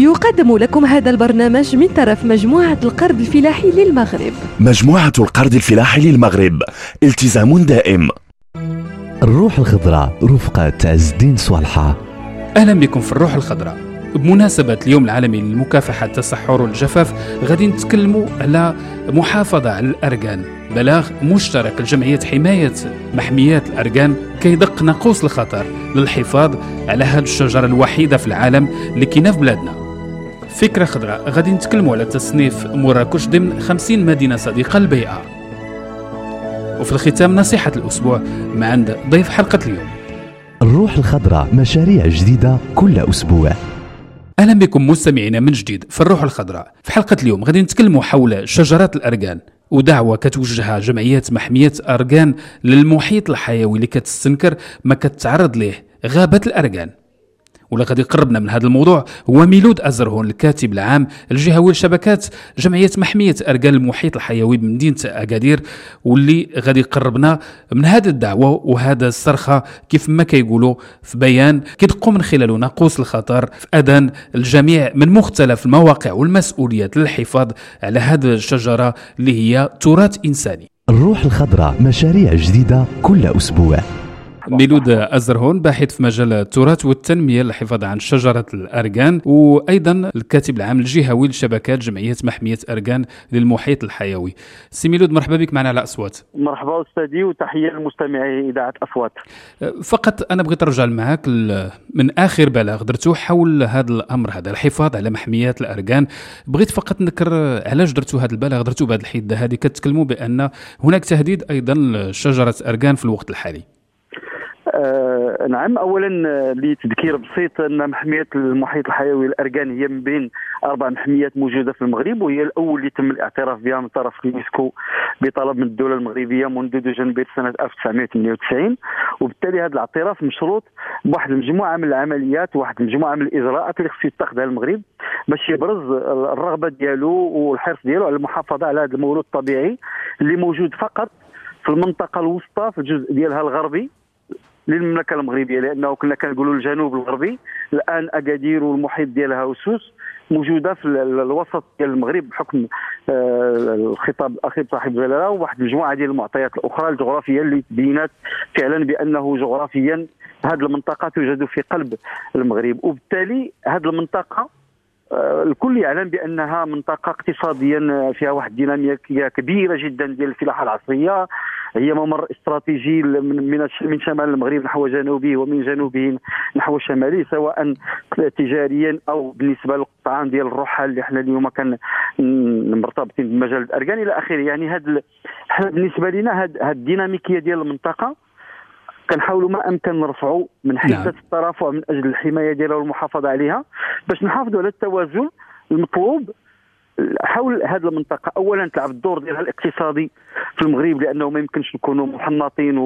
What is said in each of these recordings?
يقدم لكم هذا البرنامج من طرف مجموعة القرض الفلاحي للمغرب. مجموعة القرض الفلاحي للمغرب، التزام دائم. الروح الخضراء رفقة عز الدين صالحة. أهلا بكم في الروح الخضراء. بمناسبة اليوم العالمي لمكافحة التصحر والجفاف غادي نتكلموا على محافظة على الأركان. بلاغ مشترك لجمعية حماية محميات الأركان كيدق ناقوس الخطر للحفاظ على هذه الشجرة الوحيدة في العالم اللي كاينه في بلادنا. فكرة خضراء غادي نتكلموا على تصنيف مراكش ضمن 50 مدينة صديقة للبيئة. وفي الختام نصيحة الأسبوع مع عند ضيف حلقة اليوم. الروح الخضراء، مشاريع جديدة كل أسبوع. أهلا بكم مستمعينا من جديد في الروح الخضراء. في حلقة اليوم غادي نتكلموا حول شجرات الأركان ودعوة كتوجهها جمعية محمية أركان للمحيط الحيوي اللي كتستنكر ما كتعرض ليه غابة الأركان. ولا غادي يقربنا من هذا الموضوع هو ميلود أزرهون، الكاتب العام الجهوي لشبكات جمعية محمية أركان المحيط الحيوي بمدينة أكادير، واللي غادي يقربنا من هذه الدعوة وهذا الصرخة كيف ما كيقولوا في بيان كيدقوا من خلاله ناقوس الخطر في أذان الجميع من مختلف المواقع والمسؤوليات للحفاظ على هذه الشجرة اللي هي تراث إنساني. الروح الخضراء، مشاريع جديدة كل أسبوع. ميلود أزرهون باحث في مجال التراث والتنمية للحفاظ عن شجرة الأركان، وأيضا الكاتب العام الجهوي لشبكات جمعية محمية أركان للمحيط الحيوي. سي ميلود، مرحبا بك معنا على أصوات. مرحبا أستاذي، وتحية لمستمعي إذاعة أصوات. فقط أنا بغيت أرجع معك من آخر بلاغ درتوه حول هذا الأمر، هذا الحفاظ على محميات الأركان. بغيت فقط نذكر علاش درتوا هذا البلاغ، درتوا بهذه الحدة هذه كتكلموا بأن هناك تهديد أيضا لشجرة أركان في الوقت الحالي. نعم، اولا لتذكير بسيط ان محميه المحيط الحيوي الاركان هي من بين 4 محميات موجوده في المغرب، وهي الاول اللي تم الاعتراف بها من طرف اليونسكو بطلب من الدوله المغربيه منذ جنبير سنه 1998. وبالتالي هذا الاعتراف مشروط بواحد المجموعه من العمليات وواحد المجموعه من الاجراءات اللي خصو يتخذها المغرب باش يبرز الرغبه ديالو والحرص ديالو على المحافظه على هذا الموروث الطبيعي اللي موجود فقط في المنطقه الوسطى في الجزء ديالها الغربي للمملكه المغربيه، لانه كنا كنقولوا الجنوب الغربي. الان اكادير والمحيط ديالها وسوس موجوده في الوسط ديال المغرب بحكم الخطاب الاخير صاحب الجلاله وواحد المجموعه ديال المعطيات الاخرى الجغرافيه اللي تبينات فعلا بانه جغرافيا هذه المنطقه توجد في قلب المغرب. وبالتالي هذه المنطقه الكل يعلم بانها منطقه اقتصاديا فيها واحد الديناميكيه كبيره جدا ديال الفلاحه العصريه. هي ممر استراتيجي من شمال المغرب نحو جنوبه ومن جنوبه نحو شماله، سواء تجاريا او بالنسبه للقطعان ديال الرحال اللي احنا اليوم كان مرتبطين بمجال الاركان الى اخره. يعني احنا بالنسبه لنا هذه الديناميكيه ديال المنطقه كنحاولوا ما امكن نرفعوا من حده الترافع من اجل الحمايه ديالها والمحافظه عليها باش نحافظوا على التوازن المطلوب حول هذه المنطقه. اولا تلعب الدور ديالها الاقتصادي في المغرب، لانه ما يمكنش نكونوا محنطين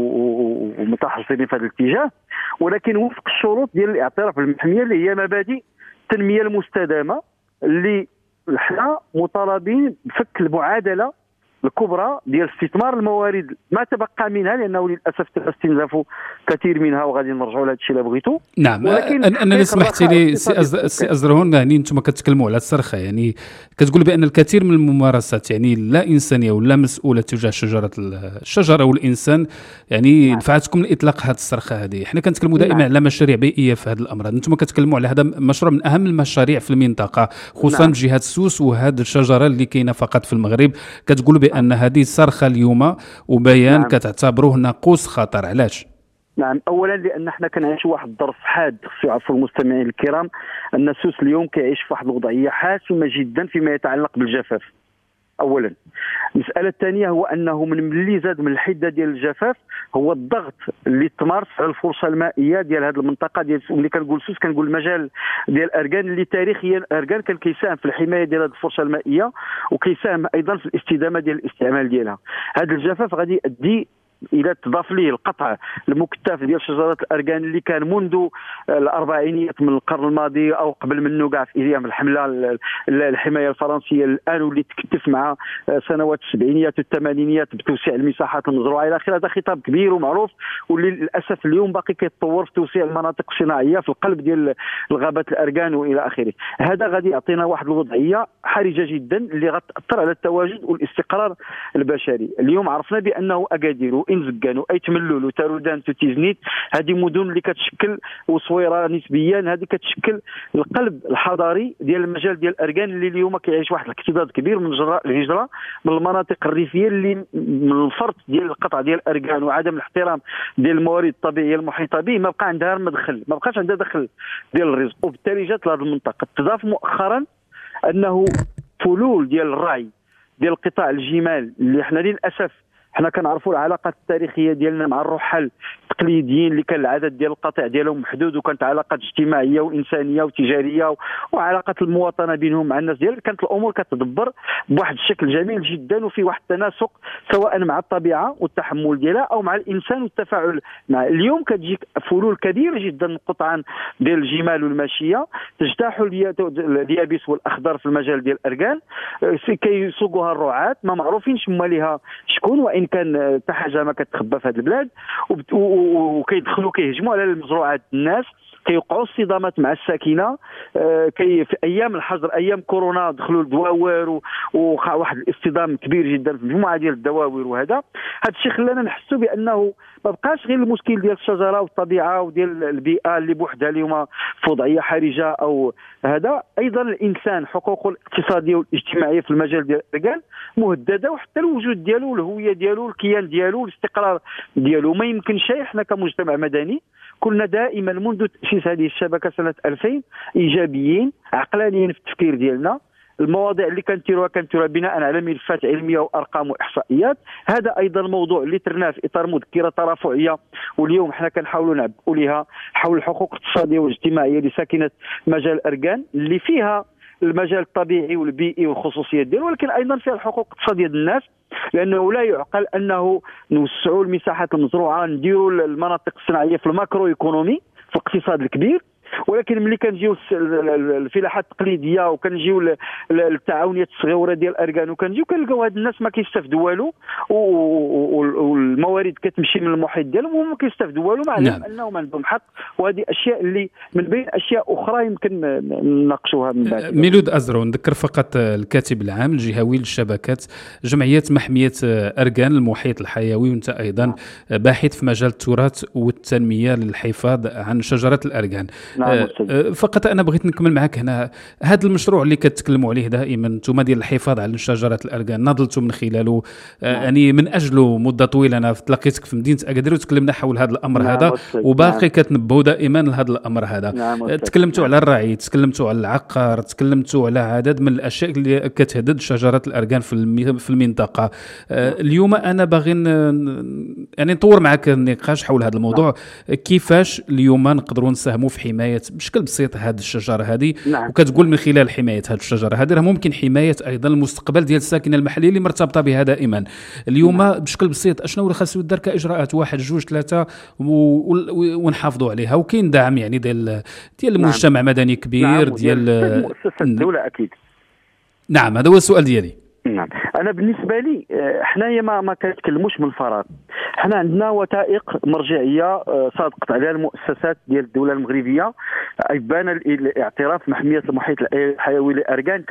ومتحصنين في هذا الاتجاه، ولكن وفق الشروط ديال الاعتراف بالمحميه اللي هي مبادئ التنميه المستدامه اللي احنا مطالبين بفك المعادله الكبرى ديال استثمار الموارد ما تبقى منها، لانه للاسف تم استنزاف كثير منها وغادي نرجعوا لهذا الشيء اللي بغيتو. نعم، انا سمحت لي سي أزرهون، يعني انتم كتكلموا على الصرخه، يعني كتقول بان الكثير من الممارسات يعني لا انسانيه ولا مسؤوله تجاه الشجره والانسان يعني دفعتكم لاطلاق هذه الصرخه هذه. احنا كنتكلموا دائما على مشاريع بيئيه في هذا الامر، انتم كتكلموا على هذا مشروع من اهم المشاريع في المنطقه، خصوصا جهه سوس وهذه الشجره اللي كاينه فقط في المغرب. كتقولوا بأن هذه صرخة اليوم وبيان كتعتبروه ناقوس خطر. علاش؟ نعم، اولا لان احنا كنعيشوا واحد الظرف حاد، خصو يعرفوا المستمعين الكرام ان سوس اليوم كيعيش في واحد الوضعيه حاسمه جدا فيما يتعلق بالجفاف. اولا المساله الثانيه هو انه من ملي زاد من الحده ديال الجفاف هو الضغط اللي تمارس على الفرصه المائيه ديال هذه المنطقه ديال ملي كنقول سوس كنقول المجال ديال اركان اللي تاريخيا اركان كان كيساهم في الحمايه ديال هذه الفرصه المائيه وكيساهم ايضا في الاستدامه ديال الاستعمال ديالها. هذا الجفاف غادي يؤدي الى تضاف ليه القطع المكثف ديال شجرات الاركان اللي كان منذ الاربعينيات من القرن الماضي او قبل منه كاع في ايام الحمله الحمايه الفرنسيه الان، واللي تكتف مع سنوات السبعينيات والثمانينيات بتوسيع المساحات المزروعه الى اخره. هذا خطاب كبير ومعروف، واللي للاسف اليوم باقي كيتطور في توسيع المناطق الصناعيه في القلب ديال الغابات الاركان والى اخره. هذا غادي يعطينا واحد الوضعيه حرجه جدا اللي غتاثر على التواجد والاستقرار البشري. اليوم عرفنا بانه اكادير وانزكان وايتملول وتارودان وتيزنيت هذه مدن اللي كتشكل وصويره نسبيا، هذه كتشكل القلب الحضاري ديال المجال ديال الاركان اللي اليوم كيعيش واحد الاكتظاظ كبير من جراء الهجره من المناطق الريفيه اللي من الفرط ديال القطع ديال الاركان وعدم الاحترام ديال الموارد الطبيعيه المحيطه به ما بقى عندها مدخل، ما بقاش عندها دخل ديال الرزق، وبالتالي جات لهذه المنطقه. تضاف مؤخرا انه فلول ديال الرعي ديال قطاع الجمال اللي حنا للاسف حنا كنعرفوا العلاقات التاريخيه ديالنا مع الرحل التقليديين اللي كان العدد ديال القطع ديالهم محدود، وكانت علاقات اجتماعيه وانسانيه وتجاريه وعلاقات المواطنه بينهم مع الناس ديال، كانت الامور كتدبر بواحد الشكل جميل جدا وفي واحد التناسق سواء مع الطبيعه والتحمل ديالها او مع الانسان والتفاعل مع. اليوم كتجيك فلول كبيره جدا من قطعا ديال الجمال والماشيه تجتاح اليابس والاخضر في المجال ديال الاركان، كيسوقوها الرعاة ما معروفينش هما ليها شكون، وان كان حاجه ما كتخبى في هذه البلاد، وكيدخلوا كيهجموا على المزروعات الناس، كيوقعوا الصدامات مع الساكنه. في ايام الحظر ايام كورونا دخلوا الدواور ووقع واحد الاصطدام كبير جدا في مجموعه ديال الدواور، وهذا الشيء خلانا نحسوا بانه ما بقاش غير المشكل ديال الشجره والطبيعه وديال البيئه اللي بوحدها اليوم في وضعيه حرجه او هذا، ايضا الانسان حقوقه الاقتصاديه والاجتماعيه في المجال ديال الاركان مهدده، وحتى الوجود ديالو الهويه ديالو الكيان ديالو الاستقرار ديالو. ما يمكنش احنا كمجتمع مدني كنا دائما منذ تاسيس هذه الشبكه سنه 2000 ايجابيين عقلانيين في التفكير ديالنا. المواضيع اللي كنتيروها بناء على ملفات علميه وارقام واحصائيات. هذا ايضا موضوع اللي ترناه في اطار مذكره ترافعيه، واليوم حنا كنحاولوا نعبئوا لها حول الحقوق الاقتصاديه والاجتماعيه لساكنه مجال الاركان اللي فيها المجال الطبيعي والبيئي والخصوصيات ديالو، ولكن ايضا فيها الحقوق الاقتصاديه ديال الناس، لانه لا يعقل انه نوسعوا المساحات المزروعه نديروا المناطق الصناعيه في الماكرو ايكونومي في الاقتصاد الكبير، ولكن ملي كنجيو الفلاحات التقليديه وكنجيو التعاونيات الصغيره ديال الاركان وكنجيو كنلقاو هاد الناس ما كيستافدوا والو، والموارد كتمشي من المحيط ديالهم وما كيستافدوا والو، مع العلم انهم عندهم حق. وهذه اشياء اللي من بين اشياء اخرى يمكن نناقشوها من بعد. ميلود أزرو، نذكر فقط الكاتب العام الجهوي للشبكات جمعيه محميه اركان المحيط الحيوي، وانت ايضا باحث في مجال التراث والتنميه للحفاظ عن شجره الاركان. فقط انا بغيت نكمل معك هنا هذا المشروع اللي كتكلموا عليه دائما انتم ديال الحفاظ على شجرات الاركان، نضلتوا من خلاله يعني من اجله مده طويله. انا تلاقيتك في مدينه اكادير وتكلمنا حول هذا الامر هذا، وباقي كتنبهوا دائما لهذا الامر هذا. تكلمتوا على الرعي، تكلمتوا على العقار، تكلمتوا على عدد من الاشياء اللي كتهدد شجرات الاركان في المنطقه. اليوم انا باغي يعني نطور معك النقاش حول هذا الموضوع. كيفاش اليوم نقدروا نساهموا في حمايه بشكل بسيط هذه الشجره هذه؟ وكتقول من خلال حمايه هذه الشجره هذه راه ممكن حمايه ايضا المستقبل ديال الساكنه المحليه اللي مرتبطه بها دائما. اليوم بشكل بسيط اشنو اللي خاصو يدار كاجراءات 1 2 3 ونحافظوا عليها؟ وكاين دعم يعني ديال المجتمع مدني كبير ديال مؤسسات الدوله اكيد. نعم، هذا هو السؤال ديالي. نعم، انا بالنسبه لي حنايا ما كنتكلموش من الفراغ. حنا عندنا وثائق مرجعيه صادقت عليها المؤسسات ديال الدوله المغربيه ابان الاعتراف محميه المحيط الحيوي للاركان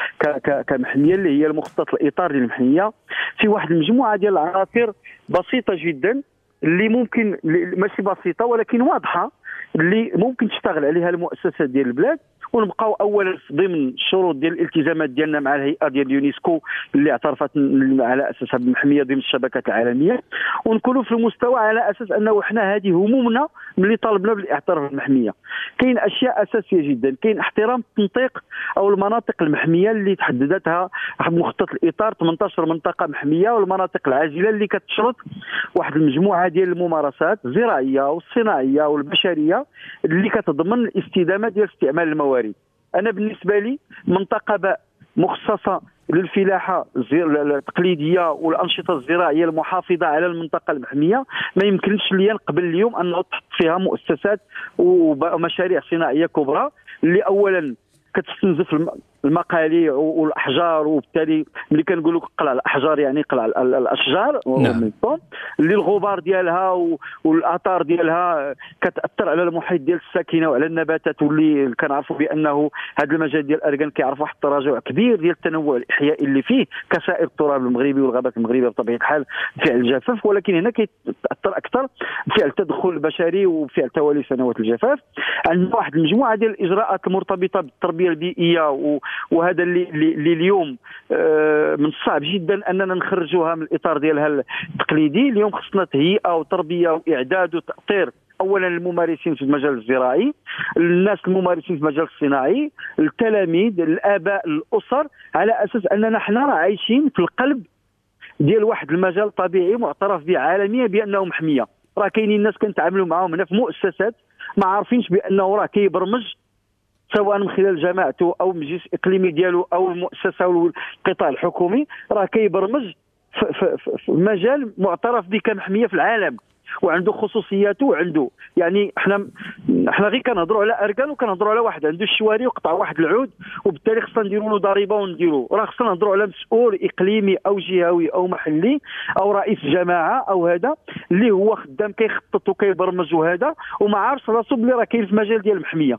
كمحميه اللي هي المخطط الاطار للمحميه في واحد المجموعه ديال العناصر بسيطه جدا اللي ممكن ماشي بسيطه ولكن واضحه اللي ممكن تشتغل عليها المؤسسات ديال البلاد، ونبقاو اولا ضمن الشروط ديال الالتزامات ديالنا مع الهيئه ديال اليونسكو اللي اعترفت على اساسها بالمحميه ضمن الشبكات العالميه، ونكونوا في المستوى على اساس انه احنا هذه همومنا ملي طالبنا بالاعتراف بالمحميه. كاين اشياء اساسيه جدا، كاين احترام التنطيق او المناطق المحميه اللي تحددتها مخطط الاطار 18 منطقه محميه، والمناطق العاجله اللي كتشرط واحد المجموعه ديال الممارسات الزراعيه والصناعيه والبشريه اللي كتضمن الاستدامه ديال استعمال الموارد. انا بالنسبه لي منطقه باء مخصصه للفلاحه التقليديه والانشطه الزراعيه المحافظه على المنطقه المحميه، ما يمكنش ليا نقبل اليوم انه تحط فيها مؤسسات ومشاريع صناعيه كبرى اللي اولا كتستنزف المقاليع والاحجار، وبالتالي ملي كنقولوا قلع الاحجار يعني قلع الاشجار اللي الغبار ديالها والاثار ديالها كتاثر على المحيط ديال الساكنه وعلى النباتات، واللي كنعرفوا بانه هذا المجال ديال الاركان كيعرف واحد التراجع كبير ديال التنوع الاحيائي اللي فيه كسائر التراب المغربي والغابات المغربيه بطبيعه الحال بفعل الجفاف، ولكن هنا كيتاثر اكثر بفعل التدخل البشري وبفعل توالي سنوات الجفاف. عندنا واحد المجموعه ديال الاجراءات المرتبطه بالتربيه البيئيه، وهذا اللي اليوم من الصعب جدا اننا نخرجوها من الاطار ديالها التقليدي. اليوم خصنا تهيئه وتربيه واعداد وتاطير اولا الممارسين في المجال الزراعي، الناس الممارسين في المجال الصناعي، التلاميذ، الاباء، الاسر، على اساس اننا حنا راه عايشين في القلب ديال واحد المجال طبيعي معترف به عالميا بانه محميه. راه كاينين الناس كنتعاملوا معاهم هنا في مؤسسات ما عارفينش بانه راه كيبرمج سواء من خلال جماعته او المجلس الاقليمي ديالو او المؤسسه والقطاع الحكومي، راه كيبرمج في مجال معترف به كمحميه في العالم وعنده خصوصياته وعنده يعني احنا غير كنهضروا على اركان وكنهضروا على واحد عنده الشواري وقطع واحد العود وبالتالي خصنا نديروا له ضريبه ونديروا، راه خصنا نهضروا على مسؤول اقليمي او جهوي او محلي او رئيس جماعه او هذا اللي هو خدام كيخطط وكيبرمج وهذا وما عارفش راسو بلي راه كاين في مجال ديال المحميه.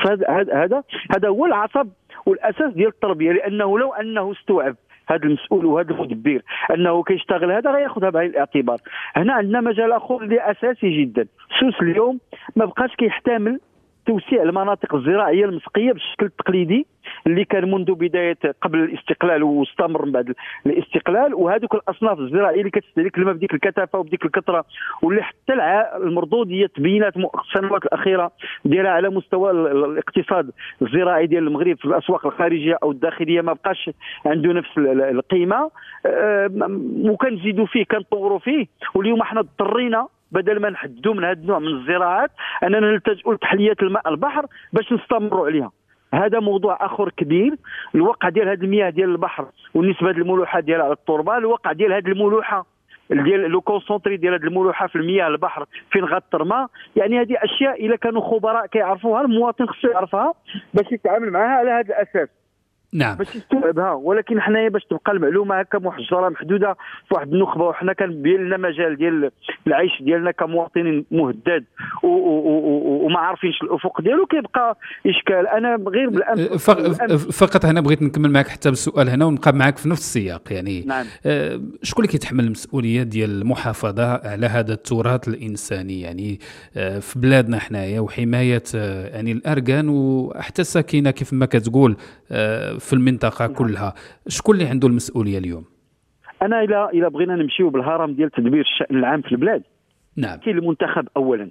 هذا هو العصب والاساس ديال التربيه، لانه لو انه استوعب هذا المسؤول وهذا المدبر انه كيشتغل هذا غياخذها بعين الاعتبار. هنا عندنا مجال اخر اللي اساسي جدا، سوس اليوم ما بقاش كيحتمل توسيع المناطق الزراعيه المسقيه بالشكل التقليدي اللي كان منذ بدايه قبل الاستقلال واستمر من بعد الاستقلال، وهذوك الاصناف الزراعيه اللي كتستهلك الماء بديك الكثافه وبديك الكثره، واللي حتى المردوديه تبينات السنوات الاخيره ديالها على مستوى الاقتصاد الزراعي ديال المغرب في الاسواق الخارجيه او الداخليه ما بقاش عنده نفس القيمه، وكنزيدوا فيه كنطوروا فيه. واليوم احنا اضطرينا بدل ما نحدوا من هذا النوع من الزراعات اننا نلتجئوا لتحليه الماء البحر باش نستمروا عليها. هذا موضوع اخر كبير، الوقع ديال هذه المياه ديال البحر والنسبه ديال الملوحه ديالها على التربه، الوقع ديال هذه الملوحه ديال لو كونسونطري ديال هذه الملوحه في المياه البحر فين غترمى، يعني هذه اشياء الا كانوا خبراء كيعرفوها المواطن خصو يعرفها باش يتعامل معها على هذا الاساس. نعم باش يستوعبها، ولكن حنايا باش تبقى المعلومه هكا محجره محدوده في واحد النخبه، وحنا كنبين لنا مجال ديال العيش ديالنا كمواطنين مهدد وما عارفينش الافق ديالو كيبقى اشكال. انا غير بالامس فقط هنا بغيت نكمل معك حتى بالسؤال هنا ونبقى معك في نفس السياق يعني. نعم. شكون اللي كيتحمل المسؤوليه ديال المحافظه على هذا التراث الانساني يعني في بلادنا حنايا وحمايه يعني الاركان وحتى الساكنه كيف ما كتقول في المنطقة كلها؟ شكون اللي عنده المسؤولية اليوم؟ أنا إلا بغينا نمشيو بالهرم ديال تدبير الشأن العام في البلاد، نعم، كاين المنتخب أولا،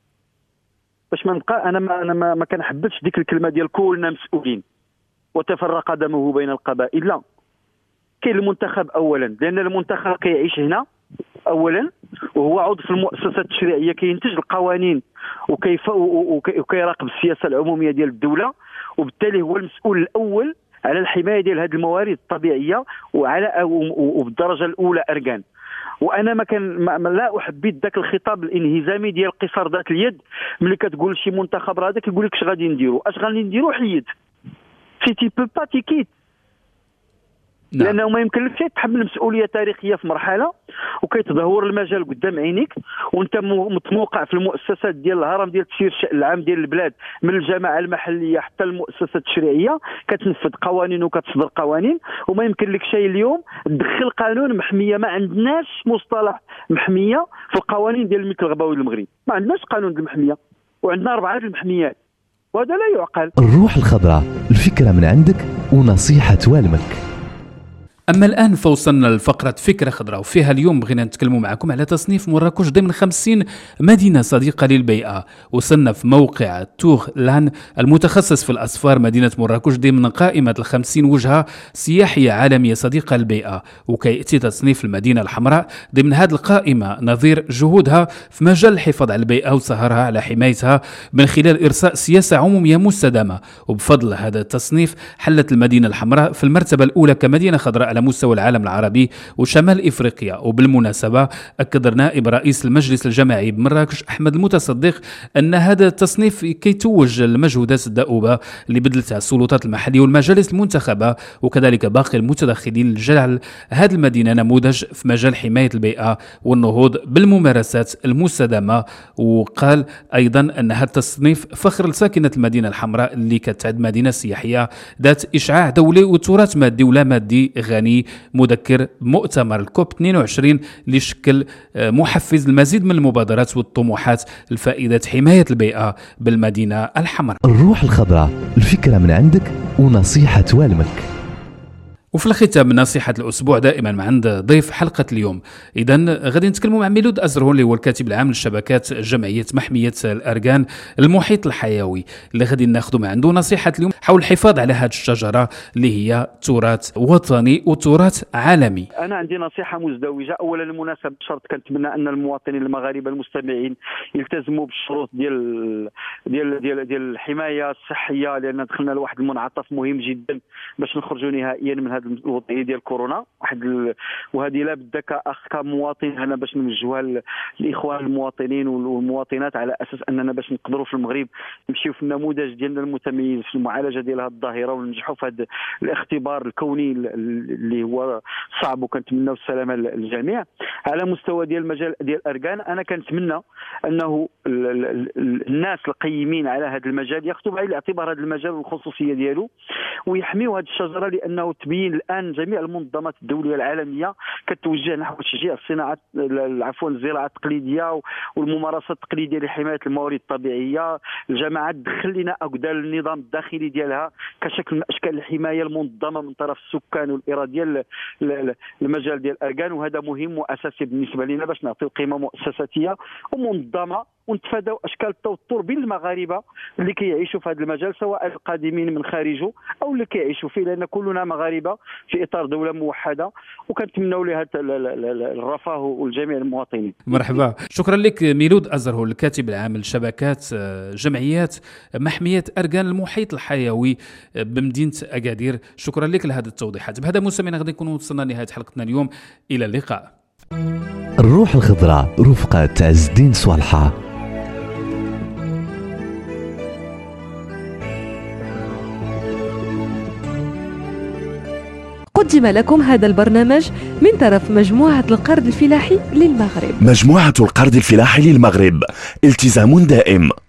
باش ما نبقى أنا ما كنحبسش ديك الكلمة ديال كلنا مسؤولين وتفرق دمه بين القبائل، لا، كاين المنتخب أولا، لأن المنتخب كيعيش هنا أولا وهو عضو في المؤسسات التشريعية كينتج القوانين وكيراقب السياسة العمومية ديال الدولة، وبالتالي هو المسؤول الأول على الحماية ديال هذه الموارد الطبيعية وبالدرجة الأولى أركان. وأنا لا أحبذ ذاك الخطاب الانهزامي ديال قصر ذات اليد، ملي كتقول شي منتخب هذا كيقول لك اش غادي نديروا، اش غادي نديروا حيد سي تي بو با تيكيت، لانه ما يمكنلكش تحمل مسؤوليه تاريخيه في مرحله وكيتدهور المجال قدام عينيك وانت متموقع في المؤسسات ديال الهرم ديال تسيير الشأن العام ديال البلاد من الجماعه المحليه حتى المؤسسات التشريعيه كتنفذ قوانين وكتصدر قوانين، وما يمكن لك شيء اليوم تدخل قانون محميه. ما عندناش مصطلح محميه في القوانين ديال الملك الغابوي المغربي، ما عندناش قانون المحميه وعندنا 4 المحميات وهذا لا يعقل. الروح الخضراء، الفكره من عندك ونصيحه توالمك. أما الآن فوصلنا لفقرة فكرة خضراء، وفيها اليوم بغينا نتكلموا معكم على تصنيف مراكش ضمن 50 مدينة صديقة للبيئة. وصنف موقع تور لان المتخصص في الأصفار مدينة مراكش ضمن قائمة 50 وجهة سياحية عالمية صديقة للبيئة، وكيأتي تصنيف المدينة الحمراء ضمن هذه القائمة نظير جهودها في مجال الحفاظ على البيئة وسهرها على حمايتها من خلال إرساء سياسة عمومية مستدامة. وبفضل هذا التصنيف حلت المدينة الحمراء في المرتبة الأولى كمدينة خضراء على مستوى العالم العربي وشمال إفريقيا. وبالمناسبة أكد نائب رئيس المجلس الجماعي بمراكش أحمد المتصدق أن هذا التصنيف كيتوج المجهودات الدؤوبة اللي بدلتها السلطات المحلية والمجالس المنتخبة وكذلك باقي المتدخلين لجعل هذه المدينة نموذج في مجال حماية البيئة والنهوض بالممارسات المستدامة. وقال أيضا أن هذا التصنيف فخر لساكنة المدينة الحمراء اللي كتعد مدينة سياحية ذات إشعاع دولي وتراث مادي ولا مادي غني. مذكر مؤتمر الكوب 22 اللي شكل محفز للمزيد من المبادرات والطموحات لفائدة حماية البيئة بالمدينة الحمراء. الروح الخضراء، الفكرة من عندك ونصيحة والمك. وفي الختام نصيحة الأسبوع دائما مع عند ضيف حلقة اليوم. إذن غادي نتكلموا مع ميلود أزرهون اللي هو الكاتب العام لشبكات جمعية محمية الأركان المحيط الحيوي، اللي غادي ناخذوا مع عنده نصيحة اليوم حول الحفاظ على هذه الشجرة اللي هي تراث وطني وتراث عالمي. أنا عندي نصيحة مزدوجة. أولا المناسبة بشرط كنتمنى أن المواطنين المغاربة المستمعين يلتزموا بالشروط ديال الحماية الصحية، لأن دخلنا لواحد المنعطف مهم جدا باش نخرجوا نهائيا من هذه الوضعيه ديال كورونا. وهذه لا بد كمواطن انا باش نوجهها للاخوان المواطنين والمواطنات على اساس اننا باش نقدروا في المغرب نمشيو في النموذج ديالنا المتميز في المعالجه ديال هذه الظاهره وننجحوا في هذا الاختبار الكوني اللي هو صعب، وكنتمناو السلامه للجميع. على مستوى ديال المجال ديال الاركان انا كنتمنى انه الناس القيمين على هذا المجال ياخذوا بعين الاعتبار هذا المجال والخصوصيه ديالو ويحميوا هذه الشجره، لانه تبين الان جميع المنظمات الدوليه العالميه كتوجه نحو تشجيع الصناعه الزراعه التقليديه والممارسات التقليديه لحمايه الموارد الطبيعيه. الجماعات تدخل لنا اقدال النظام الداخلي ديالها كشكل من اشكال الحمايه المنظمه من طرف السكان والاراده ديال المجال ديال الاركان، وهذا مهم واساسي بالنسبه لنا باش نعطيو قيمه مؤسساتيه ومنظمه ونتفاداو اشكال التوتر بين المغاربه اللي كيعيشوا في هذا المجال، سواء القادمين من خارجه او اللي كيعيشوا فيه، لان كلنا مغاربه في اطار دوله موحده وكنتمنوا لها الرفاه والجميع المواطنين. مرحبا، شكرا لك ميلود أزرهون الكاتب العام لشبكات جمعيات محمية أركان المحيط الحيوي بمدينة أكادير. شكرا لك لهذه التوضيحات. بهذا مستمعينا غادي نكونوا وصلنا لنهاية حلقتنا اليوم، إلى اللقاء. الروح الخضراء رفقة عز الدين صالحة. قدم لكم هذا البرنامج من طرف مجموعة القرض الفلاحي للمغرب. مجموعة القرض الفلاحي للمغرب، التزام دائم.